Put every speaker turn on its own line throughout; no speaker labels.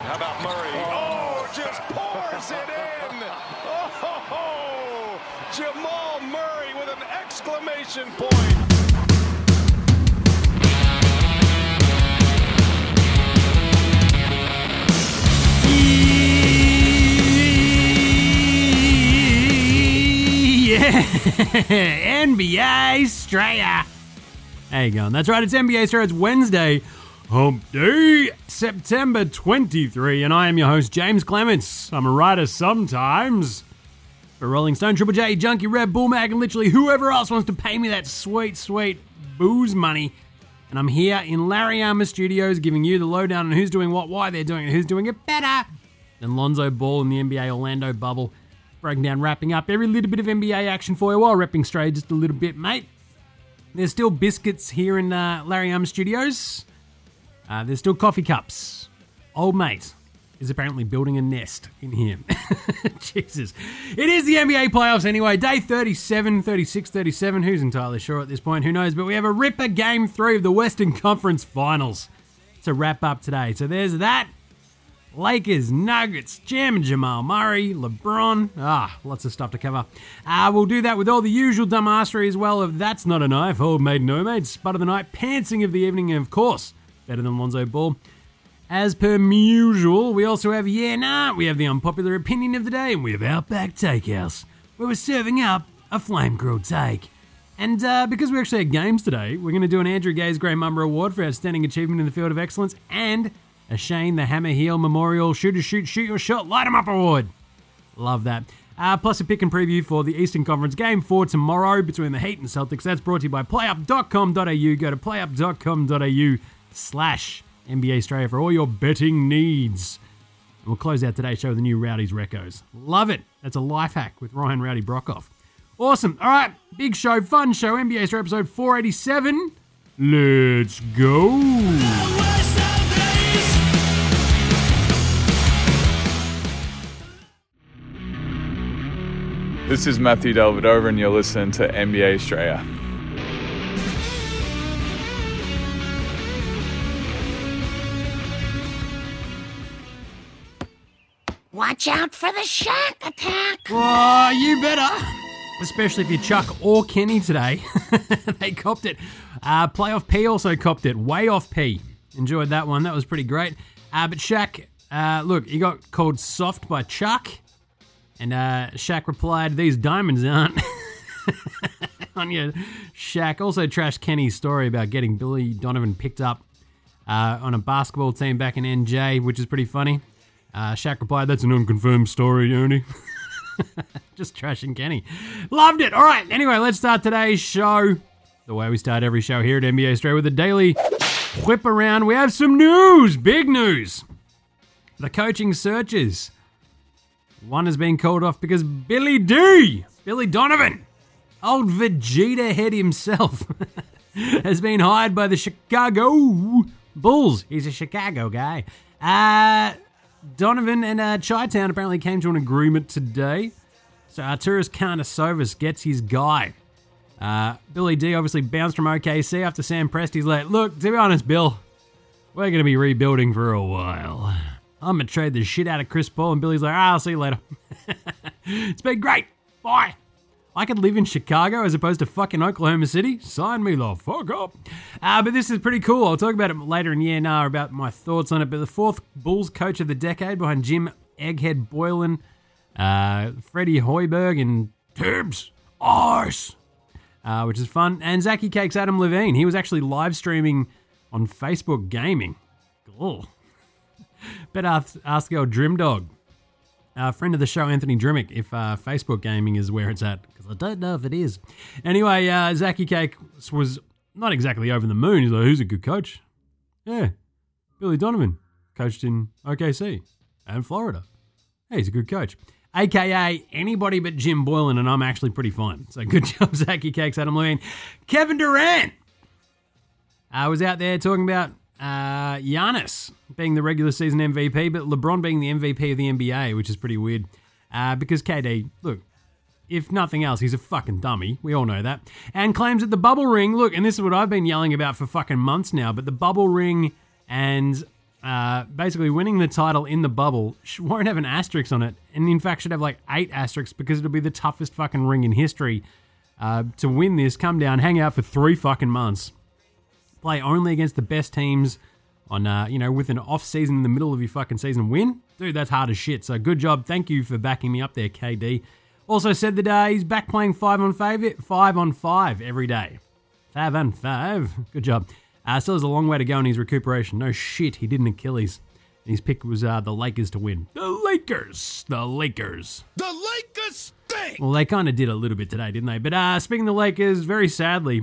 How about Murray? Oh, just pours it in. Oh, Jamal Murray with an exclamation point.
Yeah, NBA Australia. How you going? That's right, it's NBA Australia. It's Wednesday, Hump Day, September 23, and I am your host, James Clements. I'm a writer sometimes for Rolling Stone, Triple J, Junkie, Red Bull Mag, and literally whoever else wants to pay me that sweet, sweet booze money. And I'm here in Larry Armour Studios giving you the lowdown on who's doing what, why they're doing it, who's doing it better than Lonzo Ball in the NBA Orlando bubble. Breaking down, wrapping up every little bit of NBA action for you while repping straight just a little bit, mate. There's still biscuits here in Larry Armour Studios. There's still coffee cups. Old mate is apparently building a nest in here. Jesus. It is the NBA playoffs anyway. Day 37, 36, 37. Who's entirely sure at this point? Who knows? But we have a ripper Game 3 of the Western Conference Finals to wrap up today. So there's that. Lakers, Nuggets, Jamal Murray, LeBron. Lots of stuff to cover. We'll do that with all the usual dumbassery as well of That's Not a Knife, Old Maid, No Maid, Spud of the Night, Pantsing of the Evening, and of course, better than Lonzo Ball. As per usual, we also have we have the unpopular opinion of the day, and we have Outback Takehouse, where we're serving up a flame-grilled take. And because we actually had games today, we're going to do an Andrew Gaze Grey Mummer Award for Outstanding Achievement in the Field of Excellence, and a Shane the Hammer Heel Memorial Shoot Your Shot, Light 'em Up Award. Love that. Plus a pick and preview for the Eastern Conference Game 4 tomorrow between the Heat and Celtics. That's brought to you by playup.com.au. Go to playup.com.au/NBA Australia for all your betting needs. And we'll close out today's show with the new Rowdy's Recos. Love it. That's a life hack with Ryan Rowdy Brockhoff. Awesome. All right. Big show, fun show. NBA Australia episode 487. Let's go.
This is Matthew Delvedova, and you're listening to NBA Australia.
Watch out for the Shaq attack.
Oh, you better. Especially if you Chuck or Kenny today. They copped it. Playoff P also copped it. Way off P. Enjoyed that one. That was pretty great. But Shaq, look, he got called soft by Chuck. And Shaq replied, "These diamonds aren't." On your Shaq. Also trashed Kenny's story about getting Billy Donovan picked up on a basketball team back in NJ, which is pretty funny. Shaq replied, "That's an unconfirmed story, Ernie." Just trashing Kenny. Loved it. All right. Anyway, let's start today's show the way we start every show here at NBA Australia with a daily whip around. We have some news. Big news. The coaching searches. One has been called off because Billy Donovan, old Vegeta head himself, has been hired by the Chicago Bulls. He's a Chicago guy. Donovan and Chi-Town apparently came to an agreement today. So Arturas Karnisovas gets his guy. Billy D obviously bounced from OKC after Sam Presti's like, "Look, to be honest, Bill, we're going to be rebuilding for a while. I'm going to trade the shit out of Chris Paul." And Billy's like, "I'll see you later." It's been great. Bye. I could live in Chicago as opposed to fucking Oklahoma City. Sign me the fuck up. But this is pretty cool. I'll talk about it later in the year now about my thoughts on it. But the fourth Bulls coach of the decade behind Jim Egghead Boylan, Freddie Hoiberg, and Tibbs Ice, which is fun. And Zachy Cakes Adam Levine. He was actually live streaming on Facebook Gaming. Cool. Bet ask your Drimdog, friend of the show, Anthony Drimmick, if Facebook Gaming is where it's at, because I don't know if it is. Anyway, Zachy Cake was not exactly over the moon. He's like, "Who's a good coach?" "Yeah, Billy Donovan, coached in OKC and Florida. Hey, he's a good coach." AKA anybody but Jim Boylan, and I'm actually pretty fine. So good job, Zachy Cakes Adam Levine. Kevin Durant was out there talking about Giannis being the regular season MVP, but LeBron being the MVP of the NBA, which is pretty weird. Because KD, look, if nothing else, he's a fucking dummy. We all know that. And claims that the bubble ring, look, and this is what I've been yelling about for fucking months now, but the bubble ring and basically winning the title in the bubble won't have an asterisk on it, and in fact should have like 8 asterisks because it'll be the toughest fucking ring in history to win this. Come down, hang out for 3 fucking months, play only against the best teams on, with an off season in the middle of your fucking season. Win? Dude, that's hard as shit. So good job. Thank you for backing me up there, KD. Also said that he's back playing 5 on 5 every day. 5 on 5. Good job. Still has a long way to go in his recuperation. No shit, he did an Achilles. His pick was the Lakers to win. The Lakers. The Lakers stink. Well, they kind of did a little bit today, didn't they? But speaking of the Lakers, very sadly,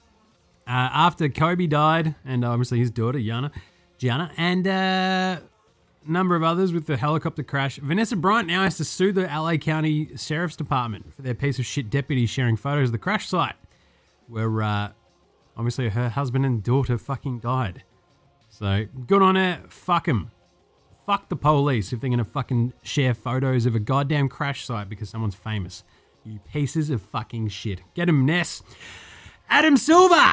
after Kobe died, and obviously his daughter, Gianna, and a number of others with the helicopter crash, Vanessa Bryant now has to sue the LA County Sheriff's Department for their piece of shit deputies sharing photos of the crash site, where obviously her husband and daughter fucking died. So, good on her. Fuck them. Fuck the police if they're going to fucking share photos of a goddamn crash site because someone's famous. You pieces of fucking shit. Get him, Ness. Adam Silver!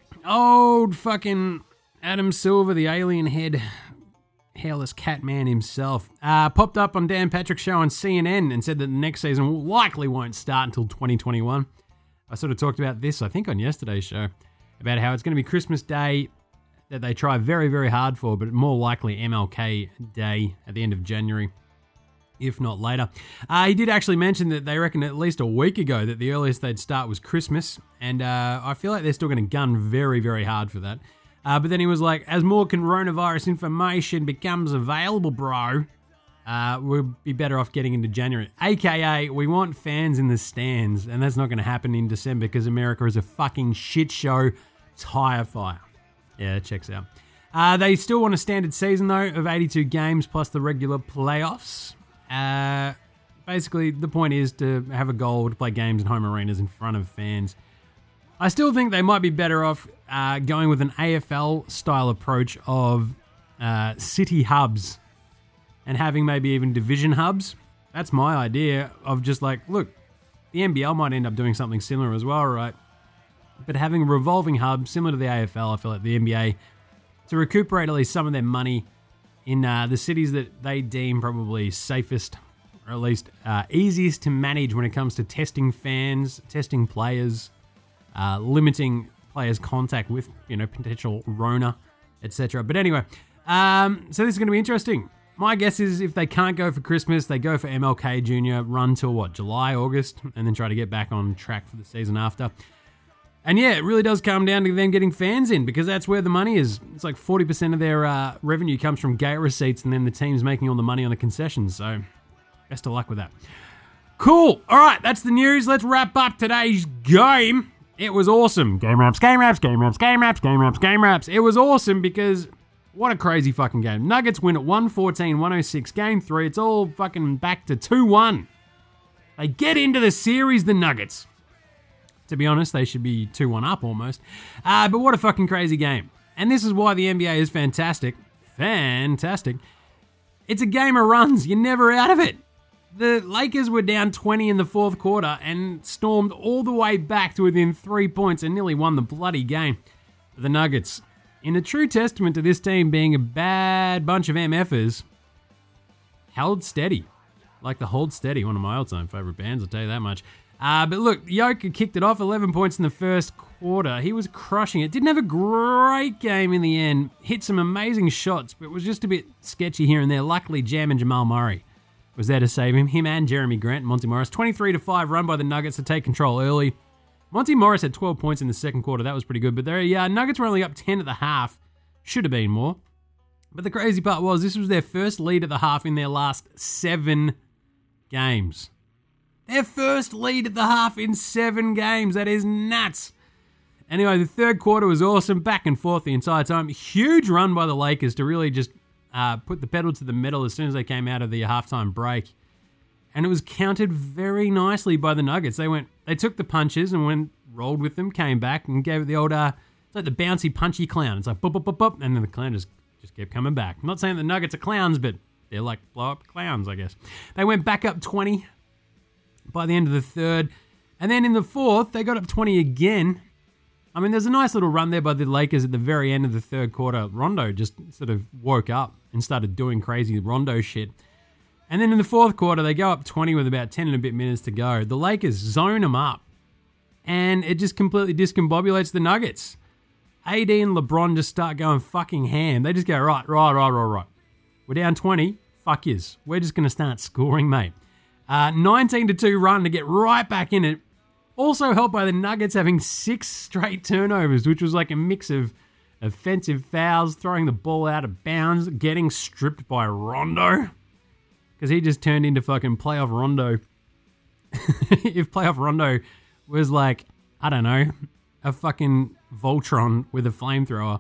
Old fucking Adam Silver, the alien head, hairless cat man himself, popped up on Dan Patrick's show on CNN and said that the next season likely won't start until 2021. I sort of talked about this, I think, on yesterday's show, about how it's going to be Christmas Day that they try very, very hard for, but more likely MLK Day at the end of January, if not later. He did actually mention that they reckon at least a week ago that the earliest they'd start was Christmas, and I feel like they're still going to gun very, very hard for that. But then he was like, as more coronavirus information becomes available, bro, we'll be better off getting into January. AKA, we want fans in the stands, and that's not going to happen in December because America is a fucking shit show tire fire. Yeah, that checks out. They still want a standard season, though, of 82 games plus the regular playoffs. Basically, the point is to have a goal to play games in home arenas in front of fans. I still think they might be better off going with an AFL-style approach of city hubs and having maybe even division hubs. That's my idea of just like, look, the NBL might end up doing something similar as well, right? But having a revolving hub similar to the AFL, I feel like the NBA, to recuperate at least some of their money in the cities that they deem probably safest or at least easiest to manage when it comes to testing fans, testing players, limiting players' contact with, potential Rona, etc. But anyway, so this is going to be interesting. My guess is if they can't go for Christmas, they go for MLK Jr., run till July, August, and then try to get back on track for the season after. And yeah, it really does come down to them getting fans in because that's where the money is. It's like 40% of their revenue comes from gate receipts and then the team's making all the money on the concessions. So best of luck with that. Cool. All right, that's the news. Let's wrap up today's game. It was awesome. Game wraps. It was awesome because what a crazy fucking game. Nuggets win at 114-106. Game 3. It's all fucking back to 2-1. They get into the series, the Nuggets. To be honest, they should be 2-1 up almost. But what a fucking crazy game. And this is why the NBA is fantastic. Fantastic. It's a game of runs. You're never out of it. The Lakers were down 20 in the fourth quarter and stormed all the way back to within 3 points and nearly won the bloody game. The Nuggets, in a true testament to this team being a bad bunch of MFers, held steady. Like the Hold Steady, one of my all-time favorite bands, I'll tell you that much. But look, Jokic kicked it off, 11 points in the first quarter. He was crushing it. Didn't have a great game in the end. Hit some amazing shots, but was just a bit sketchy here and there. Luckily, Jam and Jamal Murray was there to save him. Him and Jeremy Grant and Monty Morris. 23-5 run by the Nuggets to take control early. Monty Morris had 12 points in the second quarter. That was pretty good. But Nuggets were only up 10 at the half. Should have been more. But the crazy part was this was their first lead at the half in their last 7 games. Their first lead at the half in 7 games. That is nuts. Anyway, the third quarter was awesome. Back and forth the entire time. Huge run by the Lakers to really just put the pedal to the metal as soon as they came out of the halftime break. And it was countered very nicely by the Nuggets. They took the punches and rolled with them, came back and gave it the old, it's like the bouncy punchy clown. It's like bop, bop, bop, bop, and then the clown just kept coming back. I'm not saying the Nuggets are clowns, but they're like blow-up clowns, I guess. They went back up 20 by the end of the third. And then in the fourth, they got up 20 again I mean, there's a nice little run there by the Lakers at the very end of the third quarter. Rondo just sort of woke up and started doing crazy Rondo shit. And then in the fourth quarter, they go up 20 with about 10 and a bit minutes to go. The Lakers zone them up, and it just completely discombobulates the Nuggets. AD and LeBron just start going fucking ham. They just go, right. We're down 20. Fuck yous. We're just going to start scoring, mate. 19-2 run to get right back in it. Also helped by the Nuggets having 6 straight turnovers, which was like a mix of offensive fouls, throwing the ball out of bounds, getting stripped by Rondo. Because he just turned into fucking playoff Rondo. If playoff Rondo was like, I don't know, a fucking Voltron with a flamethrower.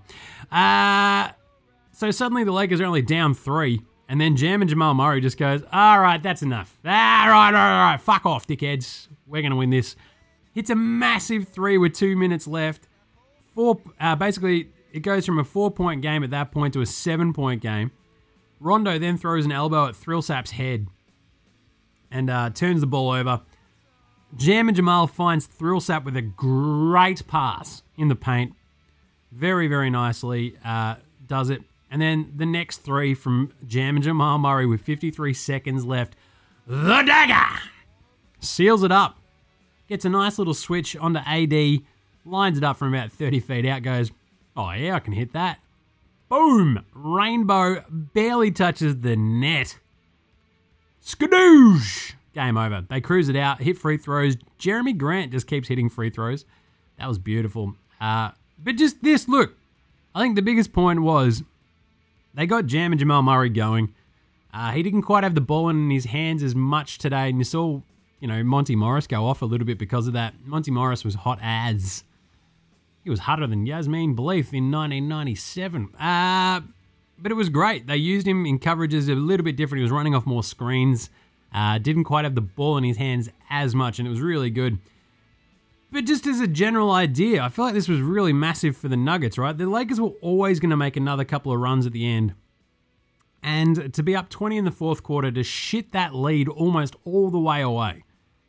So suddenly the Lakers are only down 3. And then Jamal Murray just goes, all right, that's enough. All right. Fuck off, dickheads. We're going to win this. Hits a massive 3 with 2 minutes left. Basically, it goes from a 4-point game at that point to a 7-point game. Rondo then throws an elbow at Thrillsap's head and turns the ball over. Jamal finds Thrillsap with a great pass in the paint. Very, very nicely does it. And then the next 3 from Jamal Murray with 53 seconds left. The dagger! Seals it up. Gets a nice little switch onto AD. Lines it up from about 30 feet out. Goes, oh yeah, I can hit that. Boom! Rainbow barely touches the net. Skadoosh! Game over. They cruise it out, hit free throws. Jeremy Grant just keeps hitting free throws. That was beautiful. But just this, look. I think the biggest point was they got Jamal Murray going. He didn't quite have the ball in his hands as much today, and you saw, Monty Morris go off a little bit because of that. Monty Morris was hot as. He was hotter than Yasmin Belief in 1997. But it was great. They used him in coverages a little bit different. He was running off more screens. Didn't quite have the ball in his hands as much, and it was really good. But just as a general idea, I feel like this was really massive for the Nuggets, right? The Lakers were always going to make another couple of runs at the end. And to be up 20 in the fourth quarter, to shit that lead almost all the way away.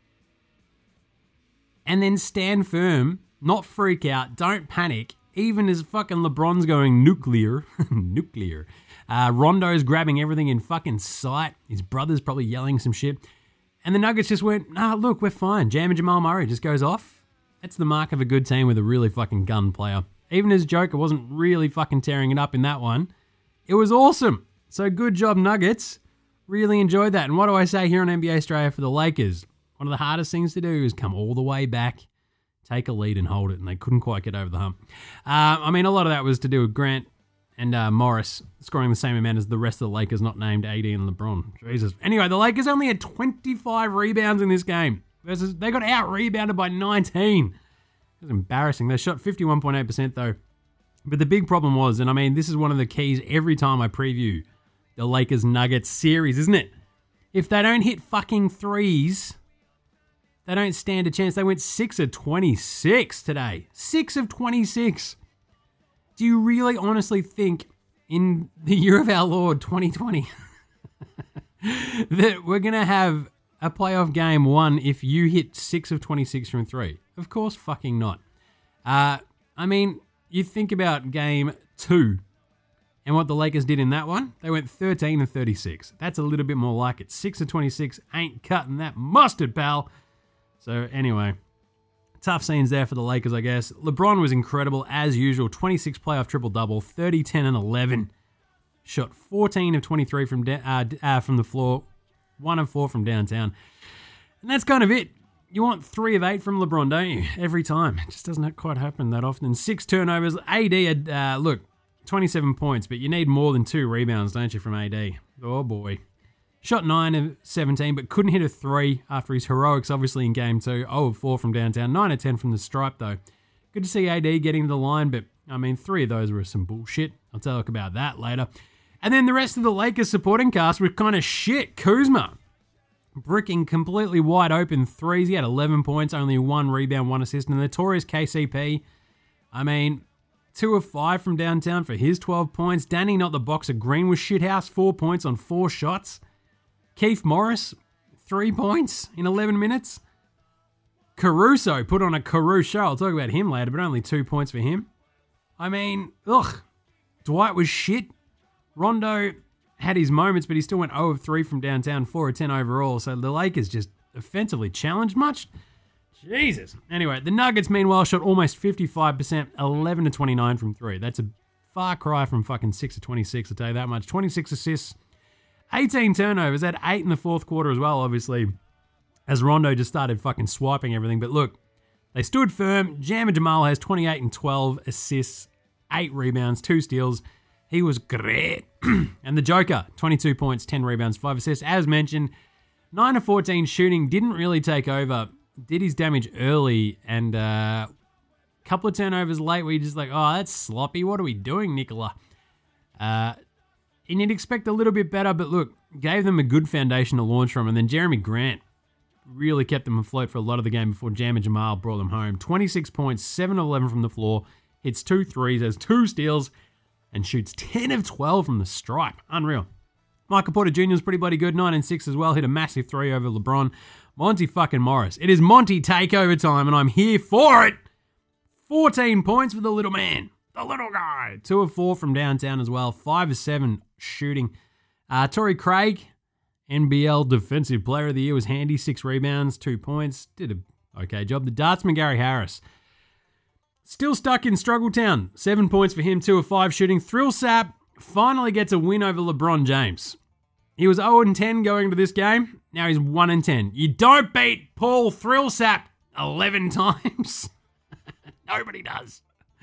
And then stand firm, not freak out, don't panic, even as fucking LeBron's going nuclear. Rondo's grabbing everything in fucking sight. His brother's probably yelling some shit. And the Nuggets just went, nah, look, we're fine. Jamal Murray just goes off. That's the mark of a good team with a really fucking gun player. Even as Joker wasn't really fucking tearing it up in that one, it was awesome. So good job, Nuggets. Really enjoyed that. And what do I say here on NBA Australia for the Lakers? One of the hardest things to do is come all the way back, take a lead and hold it, and they couldn't quite get over the hump. A lot of that was to do with Grant and Morris scoring the same amount as the rest of the Lakers not named AD and LeBron. Jesus. Anyway, the Lakers only had 25 rebounds in this game. They got out-rebounded by 19. It was embarrassing. They shot 51.8% though. But the big problem was, and this is one of the keys every time I preview the Lakers-Nuggets series, isn't it? If they don't hit fucking threes, they don't stand a chance. They went 6 of 26 today. 6 of 26. Do you really honestly think in the year of our Lord, 2020, that we're going to have a playoff game won if you hit 6 of 26 from 3? Of course fucking not. You think about game 2 and what the Lakers did in that one. They went 13 of 36. That's a little bit more like it. 6 of 26 ain't cutting that mustard, pal. So anyway, tough scenes there for the Lakers, I guess. LeBron was incredible as usual. 26 playoff triple-double, 30, 10, and 11. Shot 14 of 23 from the floor, 1 of 4 from downtown. And that's kind of it. You want 3 of 8 from LeBron, don't you? Every time. It just doesn't quite happen that often. 6 turnovers. AD had, 27 points, but you need more than 2 rebounds, don't you, from AD? Oh, boy. Shot 9 of 17, but couldn't hit a 3 after his heroics, obviously, in Game 2. 0 of 4 from downtown. 9 of 10 from the stripe, though. Good to see AD getting to the line, but, 3 of those were some bullshit. I'll talk about that later. And then the rest of the Lakers supporting cast were kind of shit. Kuzma, bricking completely wide open threes. He had 11 points, only 1 rebound, 1 assist. And the notorious KCP, 2 of 5 from downtown for his 12 points. Danny, not the boxer, Green was shithouse, 4 points on 4 shots. Keith Morris, 3 points in 11 minutes. Caruso put on a Caruso show. I'll talk about him later, but only 2 points for him. I mean, Dwight was shit. Rondo had his moments, but he still went 0 of 3 from downtown, 4 of 10 overall. So the Lakers just offensively challenged much. Jesus. Anyway, the Nuggets, meanwhile, shot almost 55%, 11 to 29 from 3. That's a far cry from fucking 6 to 26, I'll tell you that much. 26 assists, 18 turnovers. Had 8 in the fourth quarter as well, obviously, as Rondo just started fucking swiping everything. But look, they stood firm. Jam and Jamal has 28 and 12 assists, 8 rebounds, 2 steals. He was great. And the Joker, 22 points, 10 rebounds, 5 assists. As mentioned, 9 of 14 shooting, didn't really take over. Did his damage early, and a couple of turnovers late where you're just like, oh, that's sloppy. What are we doing, Nicola? And you'd expect a little bit better, but look, gave them a good foundation to launch from. And then Jeremy Grant really kept them afloat for a lot of the game before Jam and Jamal brought them home. 26 points, 7 of 11 from the floor, hits 2 threes, has 2 steals, and shoots 10 of 12 from the stripe. Unreal. Michael Porter Jr. is pretty bloody good, 9 and 6 as well, hit a massive 3 over LeBron. Monty fucking Morris. It is Monty takeover time, and I'm here for it. 14 points for the little man, the little guy. 2 of 4 from downtown as well, 5 of 7 shooting. Torrey Craig, NBL Defensive Player of the Year, was handy, 6 rebounds, 2 points. Did a okay job. The Dartsman Gary Harris, still stuck in Struggle Town. 7 points for him, 2 of 5 shooting. Thrill Sap finally gets a win over LeBron James. He was 0-10 going into this game. Now he's 1-10. You don't beat Paul Thrillsap 11 times. Nobody does.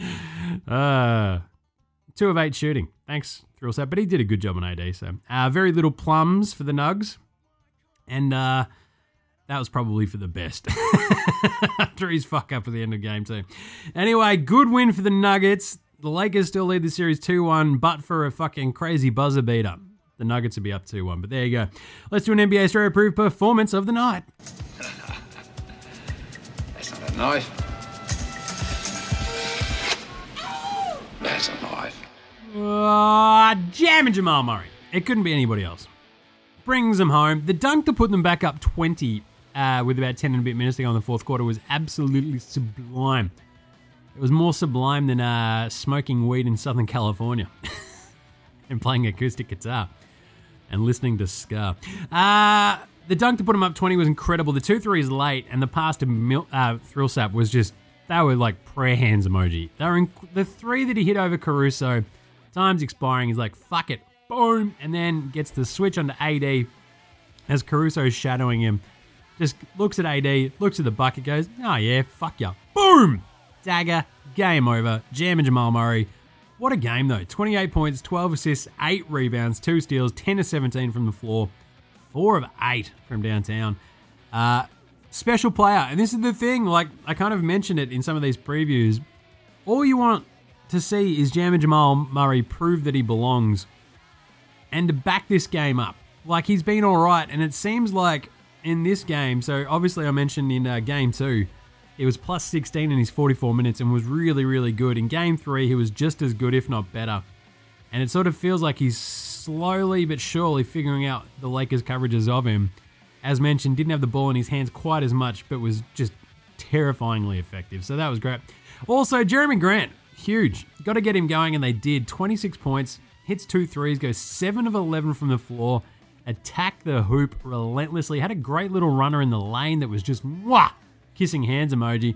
2 of 8 shooting. Thanks, Thrillsap. But he did a good job on AD. So very little plums for the Nugs. And that was probably for the best. After his fuck up at the end of game 2. Anyway, good win for the Nuggets. The Lakers still lead the series 2-1, but for a fucking crazy buzzer beater. The Nuggets would be up 2-1, but there you go. Let's do an NBA Australia approved performance of the night.
That's not a knife. That's a knife.
Jam and Jamal Murray. It couldn't be anybody else. Brings them home. The dunk to put them back up 20 with about 10 and a bit minutes to go in the fourth quarter was absolutely sublime. It was more sublime than smoking weed in Southern California and playing acoustic guitar and listening to ska. The dunk to put him up 20 was incredible. The 2 threes late and the pass to Thrillsap was just, they were like prayer hands emoji. They were the 3 that he hit over Caruso, time's expiring, he's like, fuck it, boom, and then gets the switch onto AD as Caruso's shadowing him. Just looks at AD, looks at the bucket, goes, oh yeah, fuck ya. Boom! Dagger, game over. Jam and Jamal Murray. What a game though. 28 points, 12 assists, 8 rebounds, 2 steals, 10 of 17 from the floor, 4 of 8 from downtown. Special player. And this is the thing, like I kind of mentioned it in some of these previews. All you want to see is Jam and Jamal Murray prove that he belongs and to back this game up. Like he's been all right, and it seems like in this game, so obviously I mentioned in game 2, he was plus 16 in his 44 minutes and was really, really good. In game 3, he was just as good, if not better. And it sort of feels like he's slowly but surely figuring out the Lakers' coverages of him. As mentioned, didn't have the ball in his hands quite as much, but was just terrifyingly effective. So that was great. Also, Jeremy Grant, huge. Got to get him going, and they did. 26 points, hits 2 threes, goes 7 of 11 from the floor, attacked the hoop relentlessly, had a great little runner in the lane that was just, mwah! Kissing hands emoji.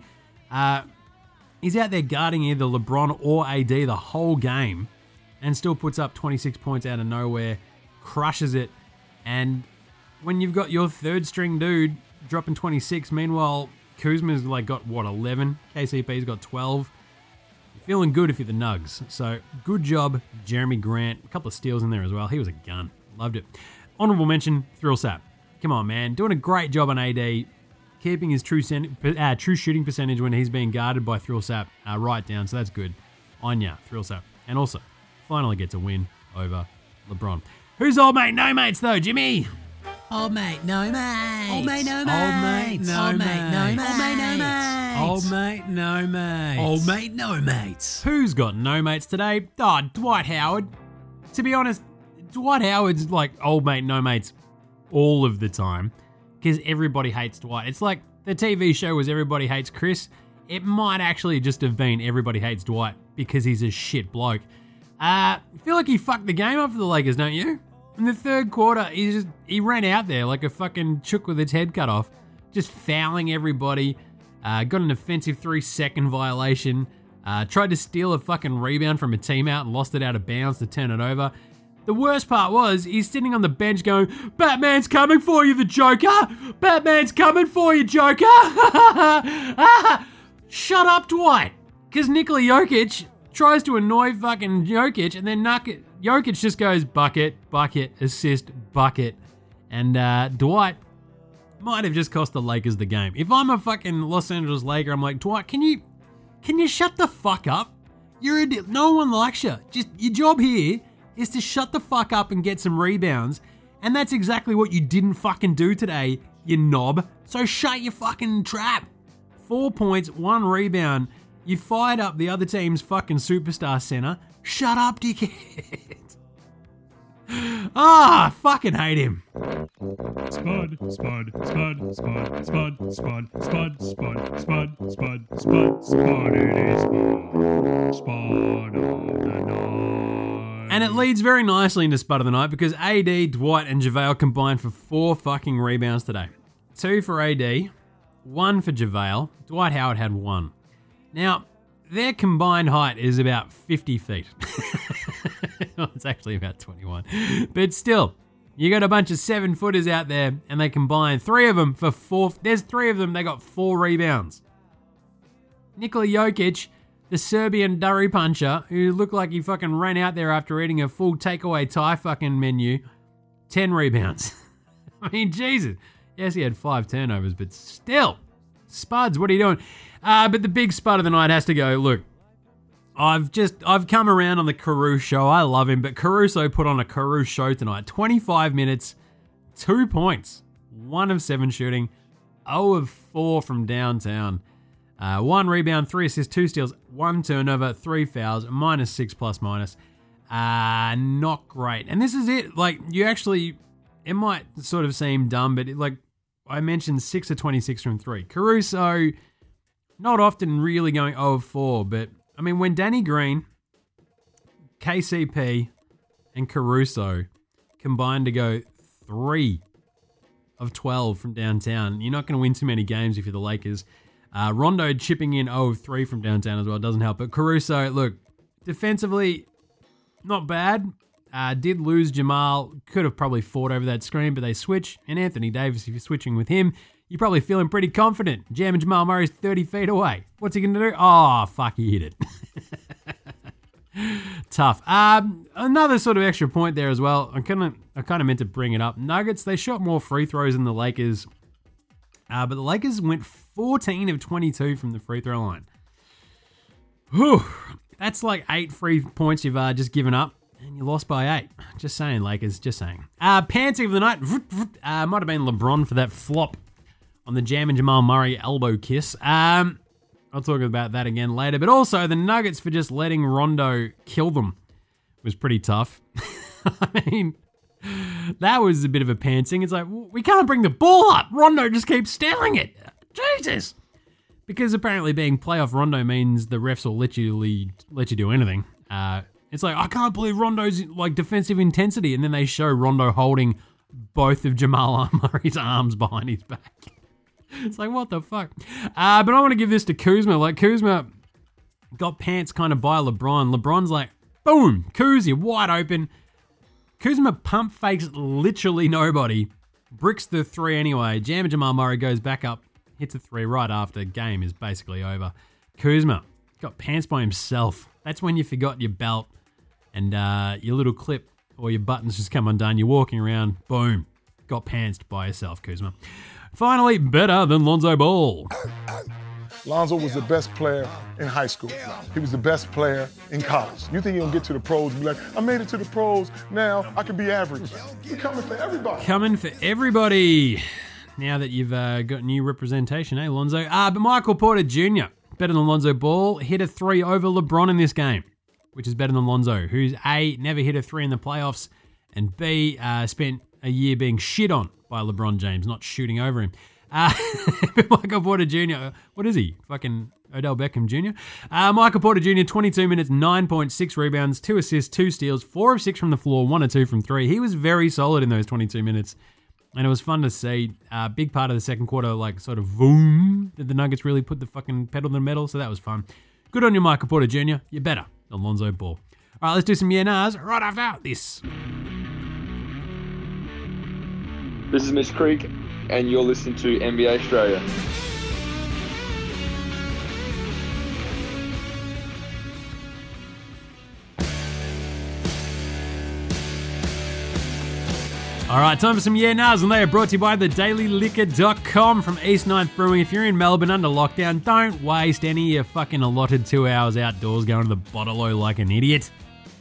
He's out there guarding either LeBron or AD the whole game and still puts up 26 points out of nowhere, crushes it. And when you've got your third string dude dropping 26, meanwhile, Kuzma's like got, 11? KCP's got 12. You're feeling good if you're the Nugs. So good job, Jeremy Grant. A couple of steals in there as well. He was a gun. Loved it. Honorable mention, Thrillsap. Come on, man. Doing a great job on AD. Keeping his true shooting percentage when he's being guarded by Thrillsap right down, so that's good. On ya, Thrillsap. And also, finally gets a win over LeBron. Who's old mate, no mates though, Jimmy?
Old mate, no mates.
Old mate, no mates.
Old mate, no mates.
Old mate, no mates.
Old mate, no mates.
Old mate, no mates. Who's got no mates today? Oh, Dwight Howard. To be honest, Dwight Howard's like old mate, no mates all of the time. Because everybody hates Dwight. It's like the TV show was Everybody Hates Chris, it might actually just have been Everybody Hates Dwight because he's a shit bloke. I feel like he fucked the game up for the Lakers, don't you? In the third quarter, he ran out there like a fucking chook with its head cut off, just fouling everybody. Got an offensive 3-second violation. Tried to steal a fucking rebound from a teammate and lost it out of bounds to turn it over. The worst part was he's sitting on the bench going, "Batman's coming for you, the Joker! Batman's coming for you, Joker!" Shut up, Dwight! Because Nikola Jokic tries to annoy fucking Jokic, and then Jokic just goes bucket, assist, bucket. And Dwight might have just cost the Lakers the game. If I'm a fucking Los Angeles Laker, I'm like, Dwight, can you shut the fuck up? No one likes you. Just your job here is to shut the fuck up and get some rebounds. And that's exactly what you didn't fucking do today, you knob. So shut your fucking trap. 4 points, 1 rebound. You fired up the other team's fucking superstar center. Shut up, dickhead. I fucking hate him.
Spud, spud, spud, spud, spud, spud, spud, spud, spud, spud, spud, spud, it is Spud of the Night.
And it leads very nicely into Spud of the Night because AD, Dwight, and JaVale combined for 4 fucking rebounds today. 2 for AD, 1 for JaVale. Dwight Howard had 1. Now, their combined height is about 50 feet. Well, it's actually about 21. But still, you got a bunch of 7-footers out there, and they combine 3 of them for 4. There's 3 of them, they got 4 rebounds. Nikola Jokic, the Serbian durry puncher, who looked like he fucking ran out there after eating a full takeaway Thai fucking menu, 10 rebounds. I mean, Jesus. Yes, he had 5 turnovers, but still. Spuds, what are you doing? But the big spud of the night has to go, look, I've come around on the Caruso show. I love him, but Caruso put on a Caruso show tonight. 25 minutes, 2 points, 1 of 7 shooting, 0 of 4 from downtown. 1 rebound, 3 assists, 2 steals, 1 turnover, 3 fouls, -6 plus minus. Not great. And this is it. Like, it might sort of seem dumb, but I mentioned 6 of 26 from 3. Caruso, not often really going 0 of 4, but I mean, when Danny Green, KCP, and Caruso combined to go 3 of 12 from downtown, you're not going to win too many games if you're the Lakers. Rondo chipping in 0 of 3 from downtown as well doesn't help. But Caruso, look, defensively, not bad. Did lose Jamal. Could have probably fought over that screen, but they switch. And Anthony Davis, if you're switching with him, you're probably feeling pretty confident. Jamming Jamal Murray's 30 feet away. What's he going to do? Oh, fuck, he hit it. Tough. Another sort of extra point there as well. I kind of meant to bring it up. Nuggets, they shot more free throws than the Lakers. But the Lakers went 14 of 22 from the free throw line. Whew. That's like 8 free points you've just given up. And you lost by 8. Just saying, Lakers. Just saying. Pantsing of the night. Might have been LeBron for that flop on the Jam and Jamal Murray elbow kiss. I'll talk about that again later. But also the Nuggets for just letting Rondo kill them was pretty tough. I mean, that was a bit of a pantsing. It's like, we can't bring the ball up. Rondo just keeps stealing it. Jesus. Because apparently being playoff Rondo means the refs will let you do anything. It's like, I can't believe Rondo's like defensive intensity. And then they show Rondo holding both of Jamal Murray's arms behind his back. It's like, what the fuck? But I want to give this to Kuzma. Like, Kuzma got pants kind of by LeBron. LeBron's like, boom, Kuz, wide open. Kuzma pump fakes literally nobody. Bricks the 3 anyway. Jam and Jamal Murray goes back up, hits a 3 right after. Game is basically over. Kuzma got pants by himself. That's when you forgot your belt and your little clip or your buttons just come undone. You're walking around, boom, got pantsed by yourself, Kuzma. Finally, better than Lonzo Ball.
Lonzo was the best player in high school. He was the best player in college. You think he'll get to the pros and be like, I made it to the pros, now I can be average. We're coming for everybody.
Coming for everybody. Now that you've got new representation, Lonzo? But Michael Porter Jr., better than Lonzo Ball, hit a 3 over LeBron in this game, which is better than Lonzo, who's A, never hit a 3 in the playoffs, and B, spent a year being shit on by LeBron James, not shooting over him. Michael Porter Jr., what is he? Fucking Odell Beckham Jr.? Michael Porter Jr., 22 minutes, 9.6 rebounds, 2 assists, 2 steals, 4 of 6 from the floor, 1 of 2 from 3. He was very solid in those 22 minutes. And it was fun to see. Big part of the second quarter, like sort of boom, did the Nuggets really put the fucking pedal to the metal? So that was fun. Good on you, Michael Porter Jr. You're better than Lonzo Ball. All right, let's do some yeah-nahs right after this.
This is Miss Creek, and you're listening to NBA Australia.
All right, time for some yeah-nahs, and they are brought to you by thedailyliquor.com from East Ninth Brewing. If you're in Melbourne under lockdown, don't waste any of your fucking allotted 2 hours outdoors going to the bottle-o like an idiot.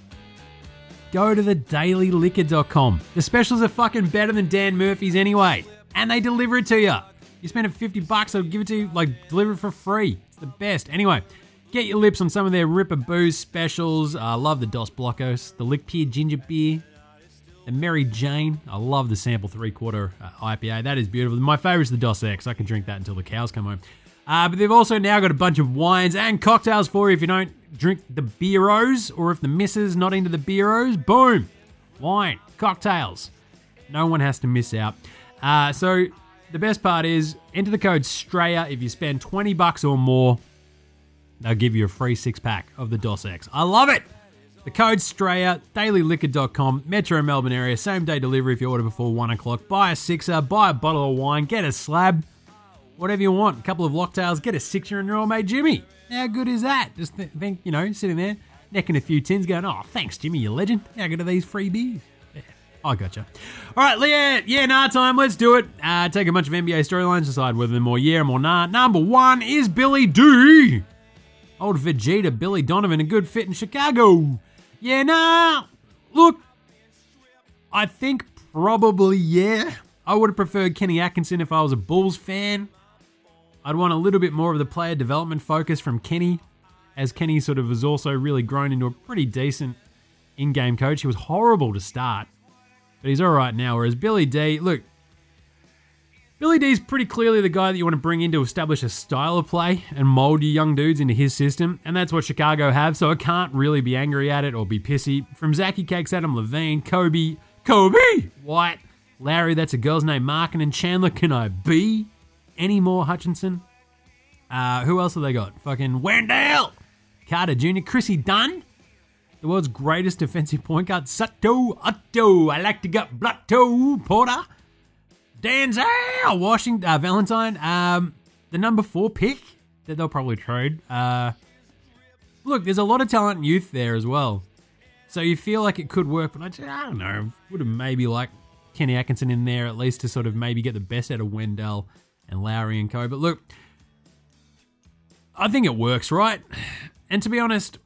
Go to thedailyliquor.com. The specials are fucking better than Dan Murphy's anyway, and they deliver it to you. You spend $50, they'll give it to you, like, deliver it for free. It's the best. Anyway, get your lips on some of their Ripper Booze specials. I love the Dos Blocos, the Lick Pier Ginger Beer, the Mary Jane. I love the Sample 3/4 IPA. That is beautiful. My favorite is the Dos X. I can drink that until the cows come home. But they've also now got a bunch of wines and cocktails for you if you don't drink the beeros, or if the missus not into the beeros. Boom! Wine, cocktails. No one has to miss out. So the best part is, enter the code STRAYA. If you spend $20 or more, they'll give you a free 6-pack of the Dos X. I love it! The code STRAYA, dailyliquor.com, Metro Melbourne area, same day delivery if you order before 1 o'clock. Buy a sixer, buy a bottle of wine, get a slab, whatever you want. A couple of locktails, get a sixer and your old mate Jimmy. How good is that? Just think, sitting there, necking a few tins going, oh, thanks Jimmy, you legend. How good are these free beers? Yeah, I gotcha. All right, nah time, let's do it. Take a bunch of NBA storylines, decide whether they're more yeah or more nah. Number 1 is Billy D. Old Vegeta, Billy Donovan, a good fit in Chicago. Yeah, nah. Look, I think probably yeah. I would have preferred Kenny Atkinson if I was a Bulls fan. I'd want a little bit more of the player development focus from Kenny, as Kenny sort of has also really grown into a pretty decent in-game coach. He was horrible to start, but he's all right now. Whereas Billy D, look, Billy D's pretty clearly the guy that you want to bring in to establish a style of play and mold your young dudes into his system, and that's what Chicago have, so I can't really be angry at it or be pissy. From Zachy Cakes, Adam Levine, Kobe, White, Larry, that's a girl's name, Markin, and Chandler, can I be any more Hutchinson? Who else have they got? Fucking Wendell, Carter Jr., Chrissy Dunn, the world's greatest defensive point guard, Sato, Otto, I like to get Blotto, Porter, Denzel Washington, Valentine, the number 4 pick that they'll probably trade. Look, there's a lot of talent and youth there as well. So you feel like it could work, but I don't know. Would have maybe liked Kenny Atkinson in there at least to sort of maybe get the best out of Wendell and Lowry and co. But look, I think it works, right? And to be honest,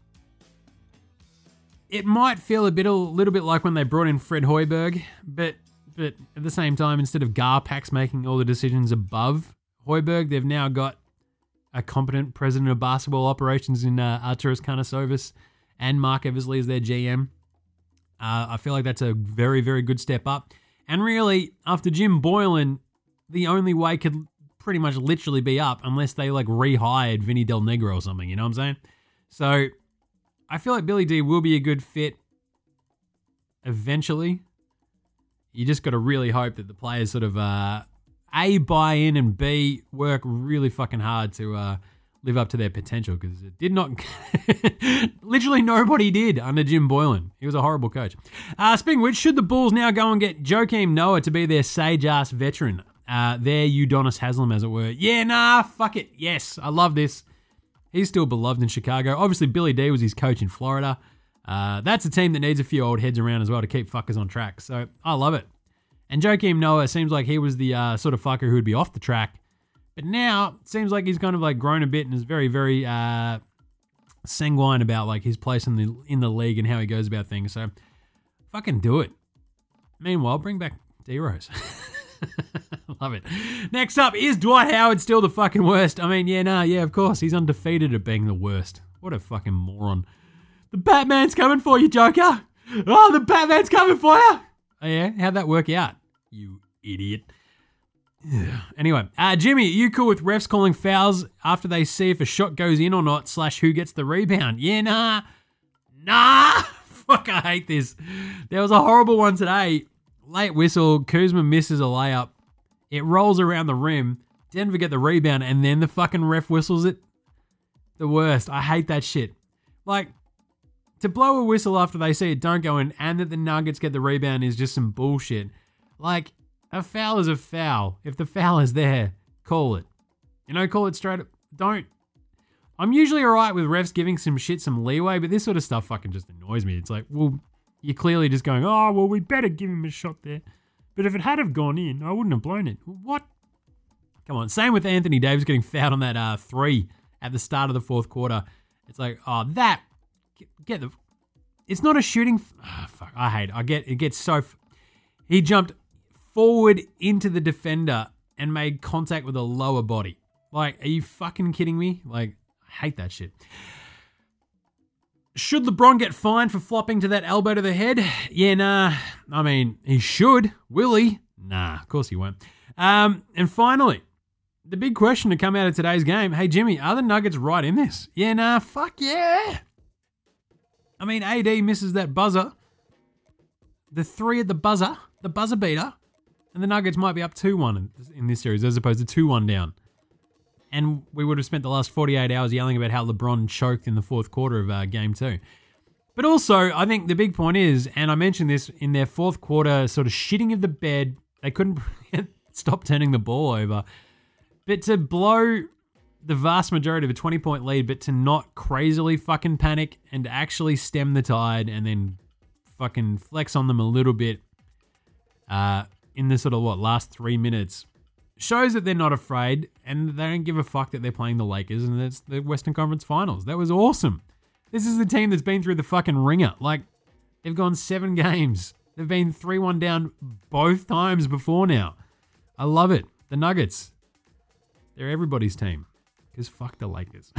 it might feel a little bit like when they brought in Fred Hoiberg, but at the same time, instead of Garpax making all the decisions above Hoiberg, they've now got a competent president of basketball operations in Arturas Karnisovas and Mark Eversley as their GM. I feel like that's a very, very good step up. And really, after Jim Boylan, the only way could pretty much literally be up unless they like rehired Vinny Del Negro or something, you know what I'm saying? So I feel like Billy D will be a good fit eventually. You just got to really hope that the players sort of, A, buy in, and B, work really fucking hard to live up to their potential, because it did not, literally nobody did under Jim Boylan. He was a horrible coach. Speaking of which, should the Bulls now go and get Joakim Noah to be their sage-ass veteran? Their Udonis Haslem, as it were. Yeah, nah, fuck it. Yes, I love this. He's still beloved in Chicago. Obviously, Billy D was his coach in Florida. That's a team that needs a few old heads around as well to keep fuckers on track. So I love it. And Joakim Noah seems like he was the sort of fucker who would be off the track. But now it seems like he's kind of like grown a bit and is very, very sanguine about like his place in the league and how he goes about things. So fucking do it. Meanwhile, bring back D-Rose. Love it. Next up, is Dwight Howard still the fucking worst? I mean, yeah, of course. He's undefeated at being the worst. What a fucking moron. The Batman's coming for you, Joker. Oh, the Batman's coming for you. Oh, yeah? How'd that work out, you idiot? Anyway, Jimmy, are you cool with refs calling fouls after they see if a shot goes in or not, / who gets the rebound? Yeah, nah. Fuck, I hate this. There was a horrible one today. Late whistle, Kuzma misses a layup. It rolls around the rim. Denver get the rebound, and then the fucking ref whistles it. The worst. I hate that shit. Like, to blow a whistle after they see it don't go in, and that the Nuggets get the rebound is just some bullshit. Like, a foul is a foul. If the foul is there, call it. Call it straight up. Don't. I'm usually alright with refs giving some shit some leeway, but this sort of stuff fucking just annoys me. It's like, well, you're clearly just going, oh, well, we better give him a shot there. But if it had have gone in, I wouldn't have blown it. What? Come on. Same with Anthony Davis getting fouled on that 3 at the start of the fourth quarter. It's like, oh, that. It's not a shooting. Fuck. I hate it. It gets so. He jumped forward into the defender and made contact with a lower body. Like, are you fucking kidding me? Like, I hate that shit. Should LeBron get fined for flopping to that elbow to the head? Yeah, nah. I mean, he should. Will he? Nah, of course he won't. And finally, the big question to come out of today's game. Hey, Jimmy, are the Nuggets right in this? Yeah, nah, fuck yeah. I mean, AD misses that buzzer. The 3 at the buzzer beater. And the Nuggets might be up 2-1 in this series as opposed to 2-1 down. And we would have spent the last 48 hours yelling about how LeBron choked in the fourth quarter of Game 2. But also, I think the big point is, and I mentioned this in their fourth quarter sort of shitting of the bed, they couldn't stop turning the ball over. But to blow the vast majority of a 20-point lead, but to not crazily fucking panic and actually stem the tide and then fucking flex on them a little bit in the sort of, last 3 minutes, shows that they're not afraid and they don't give a fuck that they're playing the Lakers and it's the Western Conference Finals. That was awesome. This is the team that's been through the fucking ringer. Like, they've gone 7 games. They've been 3-1 down both times before now. I love it. The Nuggets, they're everybody's team. Because fuck the Lakers.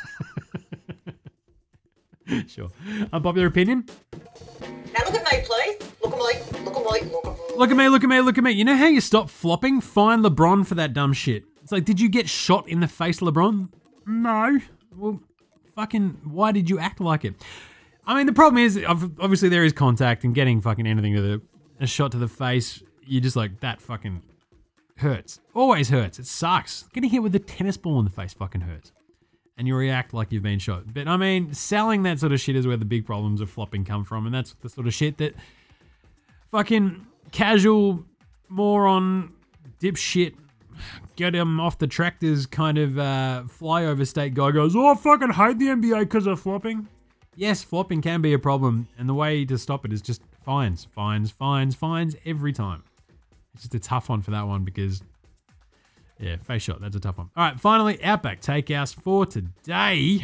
Sure. Unpopular opinion?
Now look at me, please. Look at me. Look at me. Look at me.
Look at me, look at me, look at me. You know how you stop flopping? Fine LeBron for that dumb shit. It's like, did you get shot in the face, LeBron? No. Well, fucking, why did you act like it? I mean, the problem is, obviously there is contact and getting fucking anything to a shot to the face, you're just like, that fucking hurts. Always hurts. It sucks. Getting hit with a tennis ball in the face fucking hurts. And you react like you've been shot. But I mean, selling that sort of shit is where the big problems of flopping come from. And that's the sort of shit that fucking casual, moron, dipshit, get him off the tractors kind of flyover state guy goes, oh, I fucking hate the NBA because of flopping. Yes, flopping can be a problem. And the way to stop it is just fines every time. It's just a tough one for that one because, yeah, face shot, that's a tough one. All right, finally, Outback Takeouts for today.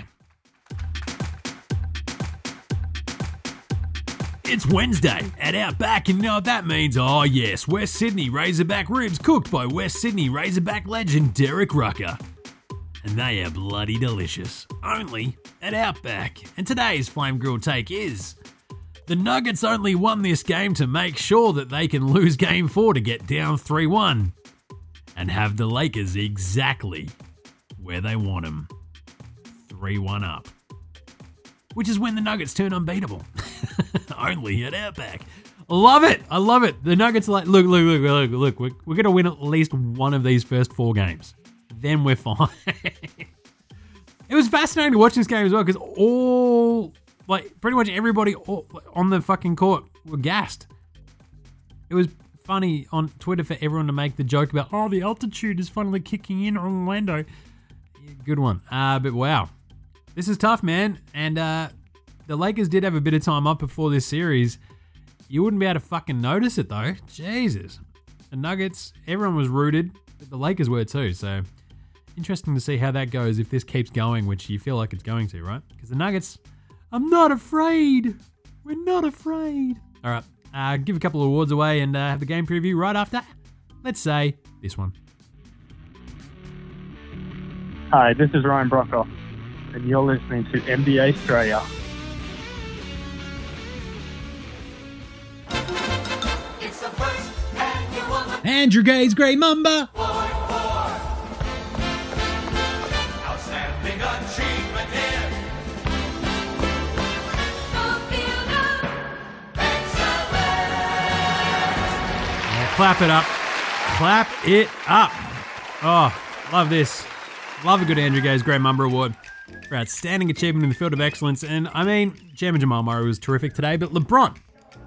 It's Wednesday at Outback, and you know what that means? Oh yes, West Sydney Razorback ribs cooked by West Sydney Razorback legend Derek Rucker. And they are bloody delicious. Only at Outback. And today's Flame Grilled Take is... the Nuggets only won this game to make sure that they can lose Game 4 to get down 3-1 and have the Lakers exactly where they want them, 3-1 up. Which is when the Nuggets turn unbeatable. Only at Outback. Love it. I love it. The Nuggets are like, look. We're going to win at least one of these first 4 games. Then we're fine. It was fascinating to watch this game as well because pretty much everybody on the fucking court were gassed. It was funny on Twitter for everyone to make the joke about, oh, the altitude is finally kicking in on Orlando. Yeah, good one. But wow. This is tough, man. And the Lakers did have a bit of time up before this series. You wouldn't be able to fucking notice it, though. Jesus. The Nuggets, everyone was rooted, but the Lakers were too. So interesting to see how that goes if this keeps going, which you feel like it's going to, right? Because the Nuggets... I'm not afraid. We're not afraid. All right. Give a couple of awards away and have the game preview right after, let's say, this one.
Hi, this is Ryan Brockhoff, and you're listening to NBA Australia.
Andrew Gay's Grey Mamba.
Clap it up. Clap it up. Oh, love this. Love a good Andrew Gaze Graham Mumber Award for outstanding achievement in the field of excellence. And I mean, Jamal Murray was terrific today, but LeBron.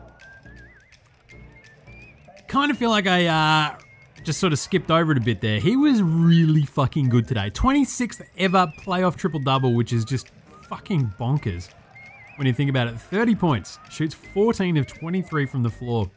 Kind of feel like I just sort of skipped over it a bit there. He was really fucking good today. 26th ever playoff triple-double, which is just fucking bonkers when you think about it. 30 points, shoots 14 of 23 from the floor.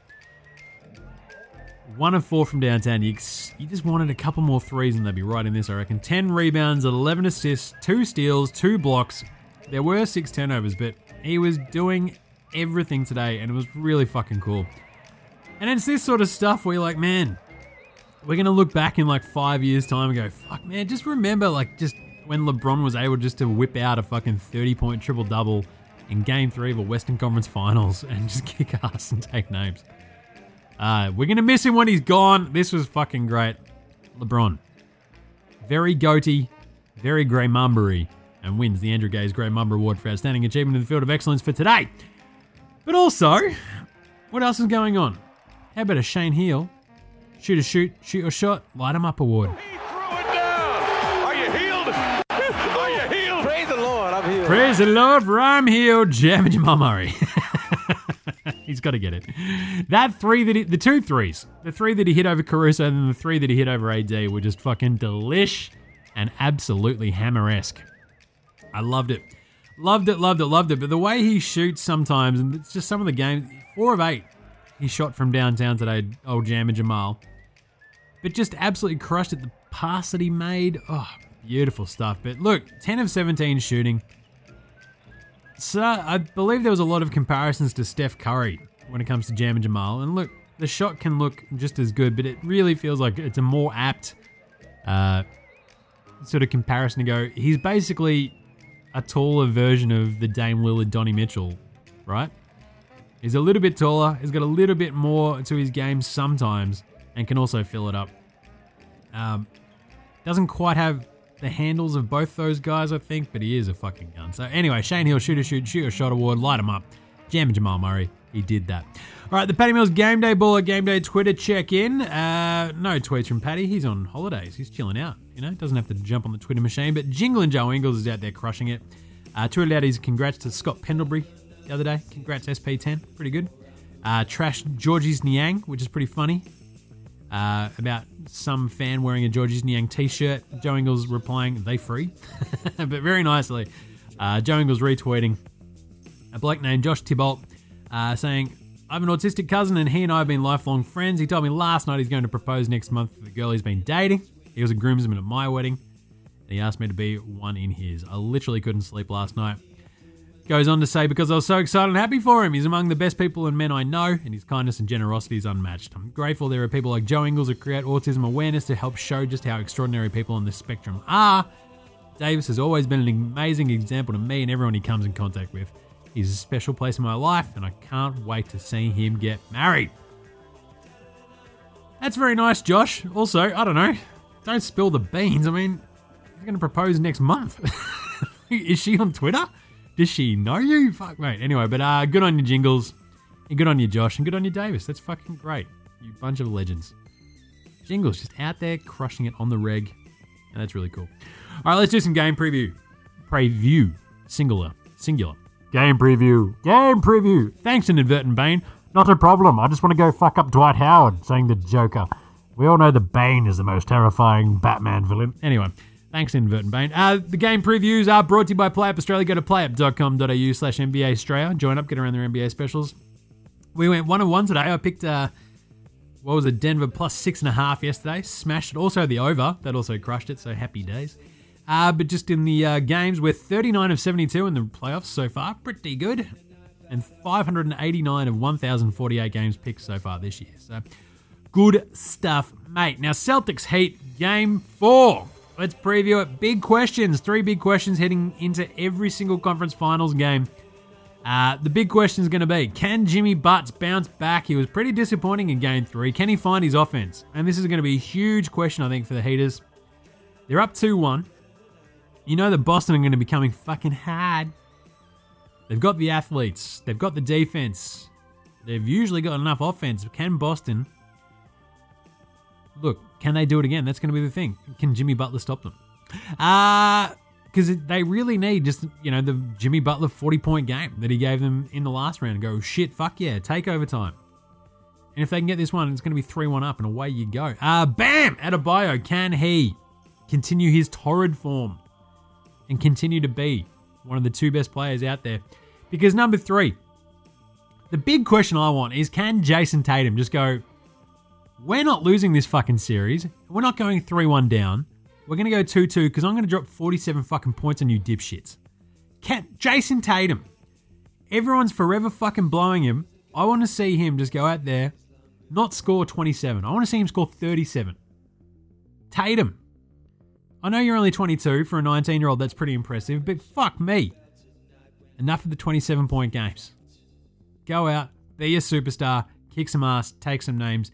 1 of 4 from downtown. You just wanted a couple more threes and they'd be right in this, I reckon. 10 rebounds, 11 assists, 2 steals, 2 blocks. There were 6 turnovers, but he was doing everything today and it was really fucking cool. And it's this sort of stuff where you're like, man, we're going to look back in like 5 years' time and go, fuck, man, just remember like just when LeBron was able just to whip out a fucking 30-point triple-double in Game 3 of a Western Conference Finals and just kick ass and take names. We're going to miss him when he's gone. This was fucking great. LeBron. Very goatee, very Grey Mumbery, and wins the Andrew Gaze Grey Mumber Award for Outstanding Achievement in the Field of Excellence for today. But also, what else is going on? How about a Shane Heal? Shoot a shoot, shoot a shot, light him up award.
He threw it down. Are you healed? Are you healed?
Praise the Lord, I'm healed.
Praise the Lord, for I'm healed. Jamal Murray. He's got to get it. That three the 2 threes, the 3 that he hit over Caruso and then the 3 that he hit over AD were just fucking delish and absolutely hammer-esque. I loved it. Loved it. But the way he shoots sometimes, and it's just some of the games, 4 of 8 he shot from downtown today, old Jammer Jamal. But just absolutely crushed it. The pass that he made, oh, beautiful stuff. But look, 10 of 17 shooting. So I believe there was a lot of comparisons to Steph Curry when it comes to Jammer Jamal. And look, the shot can look just as good, but it really feels like it's a more apt sort of comparison to go, he's basically a taller version of the Dame Lillard, Donnie Mitchell, right? He's a little bit taller, he's got a little bit more to his game sometimes, and can also fill it up. Doesn't quite have the handles of both those guys, I think, but he is a fucking gun. So anyway, Shane Hill, shoot a shot award, light him up. Jamal Murray, he did that. All right, the Paddy Mills Game Day Baller Game Day Twitter check-in. No tweets from Paddy, he's on holidays, he's chilling out, doesn't have to jump on the Twitter machine, but Jingle and Joe Ingles is out there crushing it. Tweeted out his congrats to Scott Pendlebury the other day. Congrats SP10, pretty good. Trashed Georgie's Niang, which is pretty funny. About some fan wearing a Georgie's Niang t-shirt. Joe Ingles replying, they free? But very nicely. Joe Ingles retweeting a bloke named Josh Thibault saying, I have an autistic cousin and he and I have been lifelong friends. He told me last night he's going to propose next month to the girl he's been dating. He was a groomsman at my wedding. And he asked me to be one in his. I literally couldn't sleep last night. Goes on to say, because I was so excited and happy for him. He's among the best people and men I know, and his kindness and generosity is unmatched. I'm grateful there are people like Joe Ingles who create autism awareness to help show just how extraordinary people on this spectrum are. Davis has always been an amazing example to me and everyone he comes in contact with. He's a special place in my life, and I can't wait to see him get married. That's very nice, Josh. Also, I don't know, don't spill the beans. I mean, he's going to propose next month. Is she on Twitter? Does she know you? Fuck, mate. Anyway, but good on you, Jingles. And good on you, Josh. And good on you, Davis. That's fucking great. You bunch of legends. Jingles just out there crushing it on the reg. And that's really cool. All right, let's do some game preview. Singular. Game preview. Thanks, Inadvertent Bane. Not a problem. I just want to go fuck up Dwight Howard, saying the Joker. We all know the Bane is the most terrifying Batman villain. Anyway. Thanks, Inadvertent Bane. The game previews are brought to you by PlayUp Australia. Go to playup.com.au/NBA Australia. Join up, get around their NBA specials. We went 1-1 today. I picked, Denver plus 6.5 yesterday. Smashed it. Also the over. That also crushed it, so happy days. But just in the games, we're 39 of 72 in the playoffs so far. Pretty good. And 589 of 1,048 games picked so far this year. So good stuff, mate. Now, Celtics Heat Game 4. Let's preview it. Big questions. 3 big questions heading into every single conference finals game. The big question is going to be, can Jimmy Butts bounce back? He was pretty disappointing in Game 3. Can he find his offense? And this is going to be a huge question, I think, for the Heaters. They're up 2-1. You know that Boston are going to be coming fucking hard. They've got the athletes. They've got the defense. They've usually got enough offense. Can Boston look, can they do it again? That's going to be the thing. Can Jimmy Butler stop them? Because they really need just, the Jimmy Butler 40-point game that he gave them in the last round and go, shit, fuck yeah, take overtime. And if they can get this one, it's going to be 3-1 up and away you go. Bam! Adebayo, can he continue his torrid form and continue to be one of the 2 best players out there? Because number 3, the big question I want is, can Jason Tatum just go, we're not losing this fucking series. We're not going 3-1 down. We're going to go 2-2 because I'm going to drop 47 fucking points on you dipshits. Jason Tatum, everyone's forever fucking blowing him. I want to see him just go out there, not score 27. I want to see him score 37. Tatum, I know you're only 22 for a 19-year-old. That's pretty impressive, but fuck me. Enough of the 27-point games. Go out, be a superstar, kick some ass, take some names.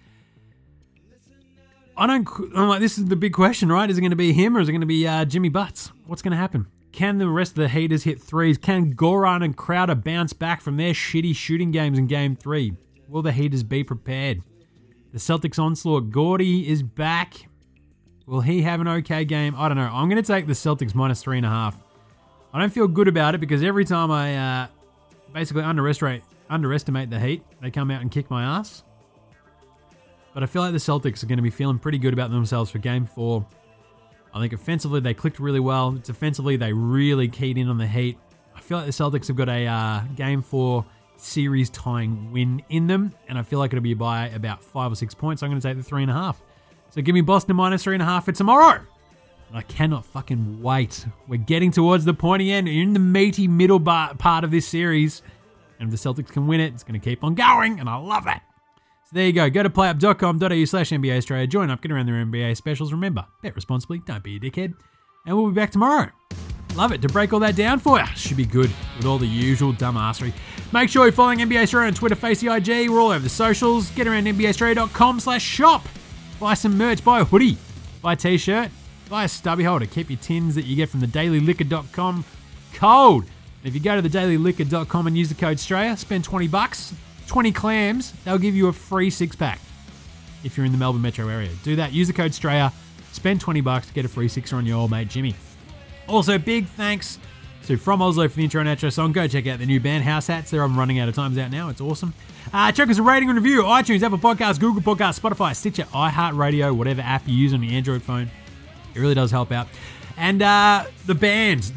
I'm like, this is the big question, right? Is it going to be him or is it going to be Jimmy Butts? What's going to happen? Can the rest of the Heaters hit threes? Can Goran and Crowder bounce back from their shitty shooting games in Game 3? Will the Heaters be prepared? The Celtics onslaught. Gordy is back. Will he have an okay game? I don't know. I'm going to take the Celtics minus 3.5. I don't feel good about it because every time I basically underestimate the Heat, they come out and kick my ass. But I feel like the Celtics are going to be feeling pretty good about themselves for Game 4. I think offensively they clicked really well. Defensively they really keyed in on the Heat. I feel like the Celtics have got a Game 4 series tying win in them, and I feel like it'll be by about 5 or 6 points. I'm going to take the 3.5. So give me Boston minus 3.5 for tomorrow. And I cannot fucking wait. We're getting towards the pointy end. You're in the meaty middle part of this series. And if the Celtics can win it, it's going to keep on going, and I love it. So there you go. Go to playup.com.au/NBA Australia. Join up, get around their NBA specials. Remember, bet responsibly, don't be a dickhead. And we'll be back tomorrow. Love it to break all that down for you. Should be good with all the usual dumbassery. Make sure you're following NBA Australia on Twitter, Facey IG. We're all over the socials. Get around NBAaustralia.com/shop. Buy some merch, buy a hoodie, buy a t-shirt, buy a stubby holder. Keep your tins that you get from the dailyliquor.com cold. And if you go to the dailyliquor.com and use the code Australia, spend $20, 20 clams, they'll give you a free 6-pack if you're in the Melbourne metro area. Do that. Use the code Australia, spend $20 to get a free 6er on your old mate Jimmy. Also, big thanks to From Oslo for the intro and outro song. Go check out the new band, House Hats. I'm running out of times out now. It's awesome. Check us a rating and review. iTunes, Apple Podcasts, Google Podcasts, Spotify, Stitcher, iHeartRadio, whatever app you use on your Android phone. It really does help out. And the bands.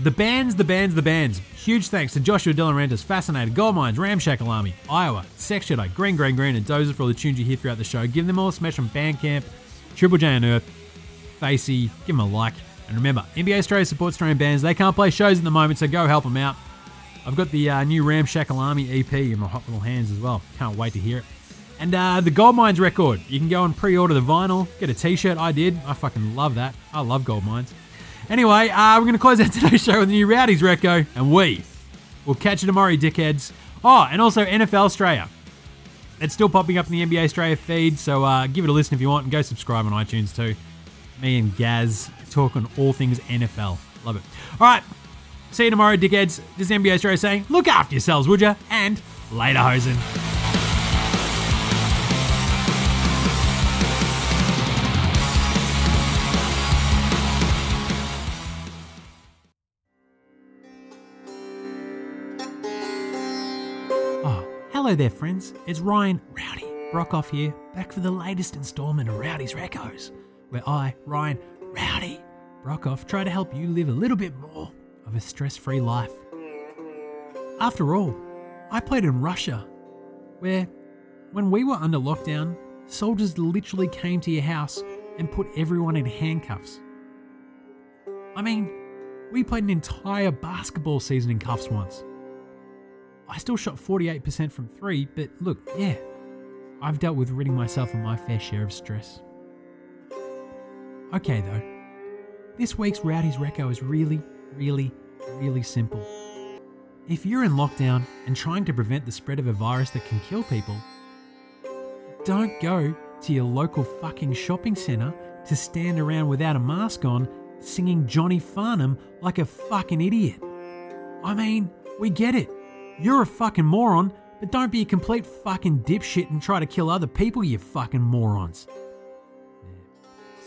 Huge thanks to Joshua De Laurentiis, Fascinated, Gold Mines, Ramshackle Army, Iowa, Sex Shadow, Green, and Dozer for all the tunes you hear throughout the show. Give them all a smash on Bandcamp, Triple J on Earth, Facey, give them a like. And remember, NBA Australia supports Australian bands. They can't play shows at the moment, so go help them out. I've got the new Ramshackle Army EP in my hot little hands as well. Can't wait to hear it. And the Gold Mines record. You can go and pre-order the vinyl, get a t-shirt. I did. I fucking love that. I love Gold Mines. Anyway, we're going to close out today's show with the new Rowdies reco, and we'll catch you tomorrow, dickheads. Oh, and also NFL Australia. It's still popping up in the NBA Australia feed, so give it a listen if you want, and go subscribe on iTunes too. Me and Gaz talk on all things NFL. Love it. All right, see you tomorrow, dickheads. This is NBA Australia saying, look after yourselves, would ya? And later, hosen. Hello there, friends. It's Ryan Rowdy Brockoff here, back for the latest installment of Rowdy's Recos, where I, Ryan Rowdy Brockoff, try to help you live a little bit more of a stress-free life. After all, I played in Russia, where, when we were under lockdown, soldiers literally came to your house and put everyone in handcuffs. I mean, we played an entire basketball season in cuffs once. I still shot 48% from 3, but look, yeah, I've dealt with ridding myself of my fair share of stress. Okay though, this week's Rowdy's Reco is really, really, really simple. If you're in lockdown and trying to prevent the spread of a virus that can kill people, don't go to your local fucking shopping centre to stand around without a mask on singing Johnny Farnham like a fucking idiot. I mean, we get it. You're a fucking moron, but don't be a complete fucking dipshit and try to kill other people, you fucking morons.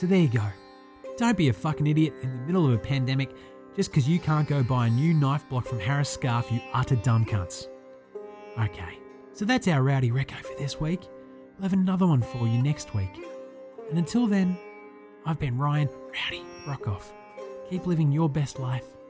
So there you go. Don't be a fucking idiot in the middle of a pandemic just because you can't go buy a new knife block from Harris Scarf, you utter dumb cunts. Okay, so that's our Rowdy Reco for this week. We'll have another one for you next week. And until then, I've been Ryan Rowdy Brockhoff. Keep living your best life